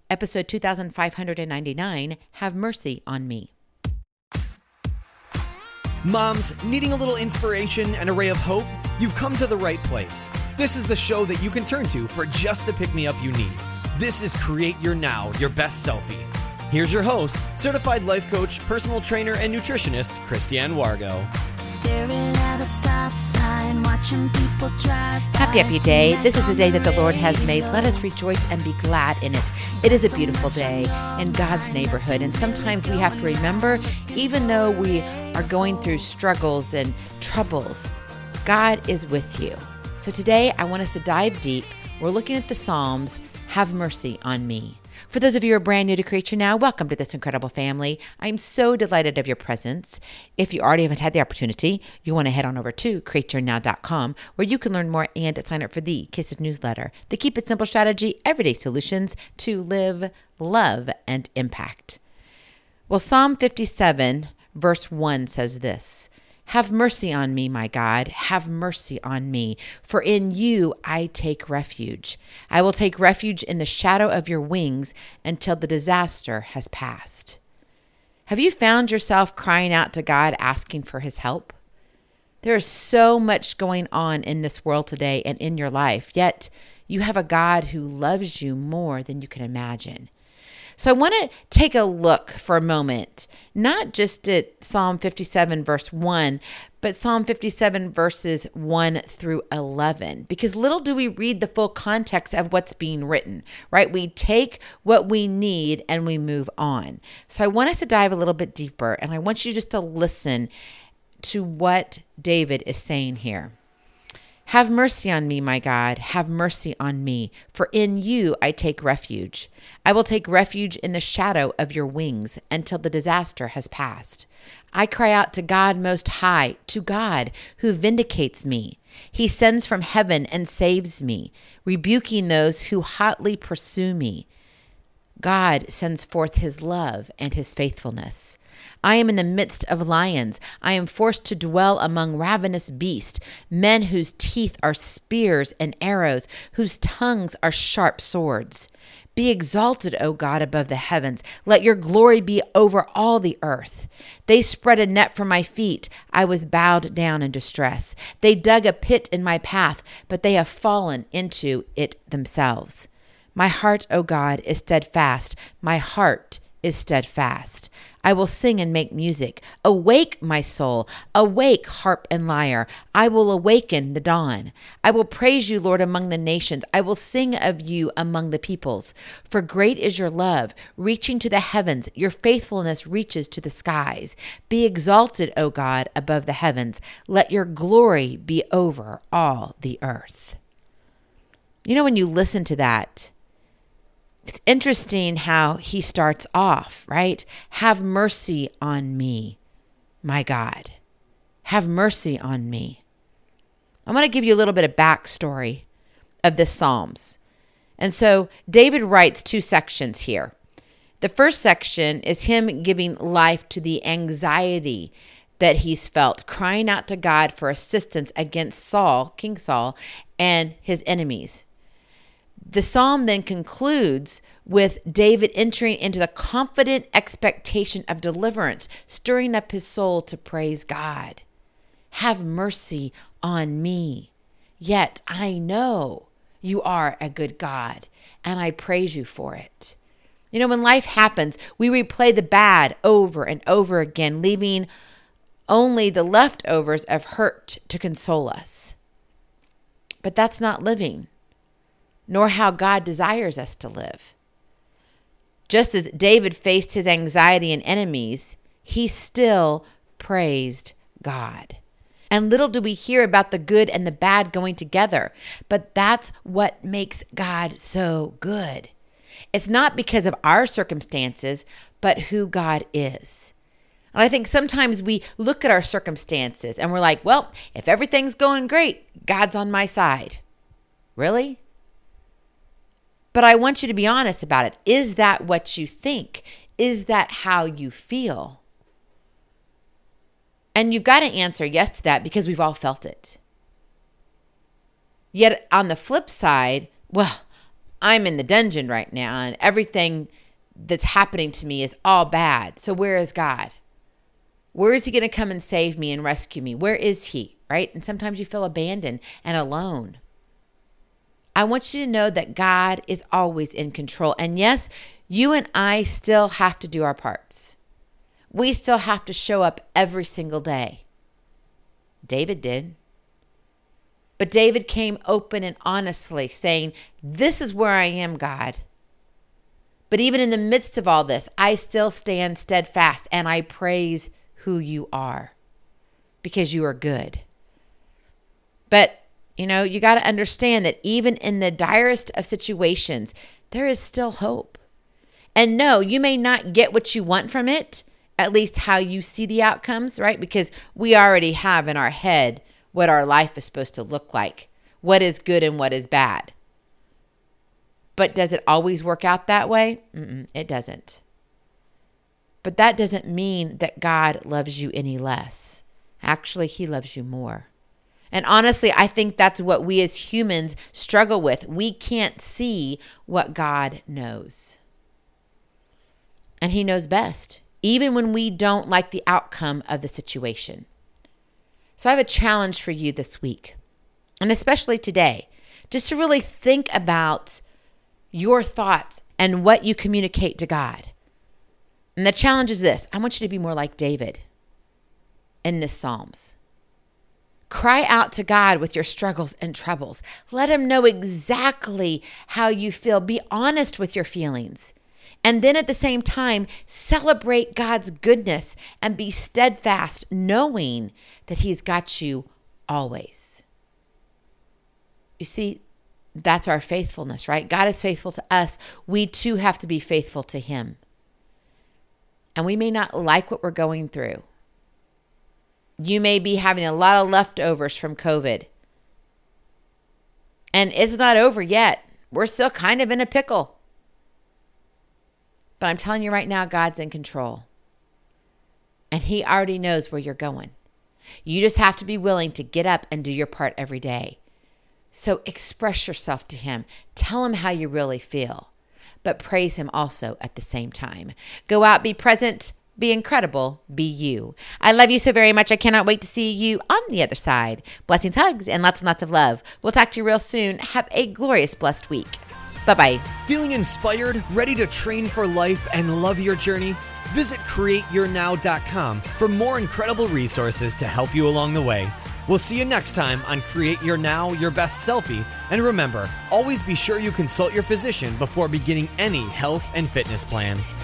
episode 2599, Have Mercy on Me. Moms, needing a little inspiration and a ray of hope? You've come to the right place. This is the show that you can turn to for just the pick-me-up you need. This is Create Your Now, Your Best Selfie. Here's your host, certified life coach, personal trainer, and nutritionist, Christiane Wargo. Staring at a stop sign, watching people drive by. Happy day. This is the day that the Lord has made. Let us rejoice and be glad in it. It is a beautiful day in God's neighborhood. And sometimes we have to remember, even though we are going through struggles and troubles, God is with you. So today I want us to dive deep. We're looking at the Psalms. Have mercy on me. For those of you who are brand new to Create Your Now, welcome to this incredible family. I'm so delighted of your presence. If you already haven't had the opportunity, you want to head on over to createyournow.com, where you can learn more and sign up for the Kisses newsletter, the Keep It Simple strategy, everyday solutions to live, love, and impact. Well, Psalm 57, verse 1 says this: Have mercy on me, my God, have mercy on me, for in you I take refuge. I will take refuge in the shadow of your wings until the disaster has passed. Have you found yourself crying out to God, asking for his help? There is so much going on in this world today and in your life, yet you have a God who loves you more than you can imagine. So I want to take a look for a moment, not just at Psalm 57 verse 1, but Psalm 57 verses 1 through 11, because little do we read the full context of what's being written, right? We take what we need and we move on. So I want us to dive a little bit deeper, and I want you just to listen to what David is saying here. Have mercy on me, my God, have mercy on me, for in you I take refuge. I will take refuge in the shadow of your wings until the disaster has passed. I cry out to God Most High, to God who vindicates me. He sends from heaven and saves me, rebuking those who hotly pursue me. God sends forth his love and his faithfulness. I am in the midst of lions. I am forced to dwell among ravenous beasts, men whose teeth are spears and arrows, whose tongues are sharp swords. Be exalted, O God, above the heavens. Let your glory be over all the earth. They spread a net for my feet. I was bowed down in distress. They dug a pit in my path, but they have fallen into it themselves. My heart, O God, is steadfast. My heart is steadfast. I will sing and make music. Awake, my soul. Awake, harp and lyre. I will awaken the dawn. I will praise you, Lord, among the nations. I will sing of you among the peoples. For great is your love, reaching to the heavens. Your faithfulness reaches to the skies. Be exalted, O God, above the heavens. Let your glory be over all the earth. You know, when you listen to that, it's interesting how he starts off, right? Have mercy on me, my God. Have mercy on me. I want to give you a little bit of backstory of this Psalms. And so David writes two sections here. The first section is him giving life to the anxiety that he's felt, crying out to God for assistance against Saul, King Saul, and his enemies. The psalm then concludes with David entering into the confident expectation of deliverance, stirring up his soul to praise God. Have mercy on me. Yet I know you are a good God, and I praise you for it. You know, when life happens, we replay the bad over and over again, leaving only the leftovers of hurt to console us. But that's not living, nor how God desires us to live. Just as David faced his anxiety and enemies, he still praised God. And little do we hear about the good and the bad going together, but that's what makes God so good. It's not because of our circumstances, but who God is. And I think sometimes we look at our circumstances and we're like, well, if everything's going great, God's on my side. Really? But I want you to be honest about it. Is that what you think? Is that how you feel? And you've got to answer yes to that because we've all felt it. Yet on the flip side, well, I'm in the dungeon right now and everything that's happening to me is all bad. So where is God? Where is he going to come and save me and rescue me? Where is he, right? And sometimes you feel abandoned and alone. I want you to know that God is always in control. And yes, you and I still have to do our parts. We still have to show up every single day. David did. But David came open and honestly saying, this is where I am, God. But even in the midst of all this, I still stand steadfast and I praise who you are because you are good. But, you got to understand that even in the direst of situations, there is still hope. And no, you may not get what you want from it, at least how you see the outcomes, right? Because we already have in our head what our life is supposed to look like, what is good and what is bad. But does it always work out that way? It doesn't. But that doesn't mean that God loves you any less. Actually, he loves you more. And honestly, I think that's what we as humans struggle with. We can't see what God knows. And he knows best, even when we don't like the outcome of the situation. So I have a challenge for you this week, and especially today, just to really think about your thoughts and what you communicate to God. And the challenge is this: I want you to be more like David in this Psalms. Cry out to God with your struggles and troubles. Let him know exactly how you feel. Be honest with your feelings. And then at the same time, celebrate God's goodness and be steadfast, knowing that he's got you always. You see, that's our faithfulness, right? God is faithful to us. We too have to be faithful to him. And we may not like what we're going through. You may be having a lot of leftovers from COVID. And it's not over yet. We're still kind of in a pickle. But I'm telling you right now, God's in control. And he already knows where you're going. You just have to be willing to get up and do your part every day. So express yourself to him. Tell him how you really feel. But praise him also at the same time. Go out, be present, be incredible, be you. I love you so very much. I cannot wait to see you on the other side. Blessings, hugs, and lots of love. We'll talk to you real soon. Have a glorious, blessed week. Bye-bye. Feeling inspired, ready to train for life and love your journey? Visit CreateYourNow.com for more incredible resources to help you along the way. We'll see you next time on Create Your Now, Your Best Selfie. And remember, always be sure you consult your physician before beginning any health and fitness plan.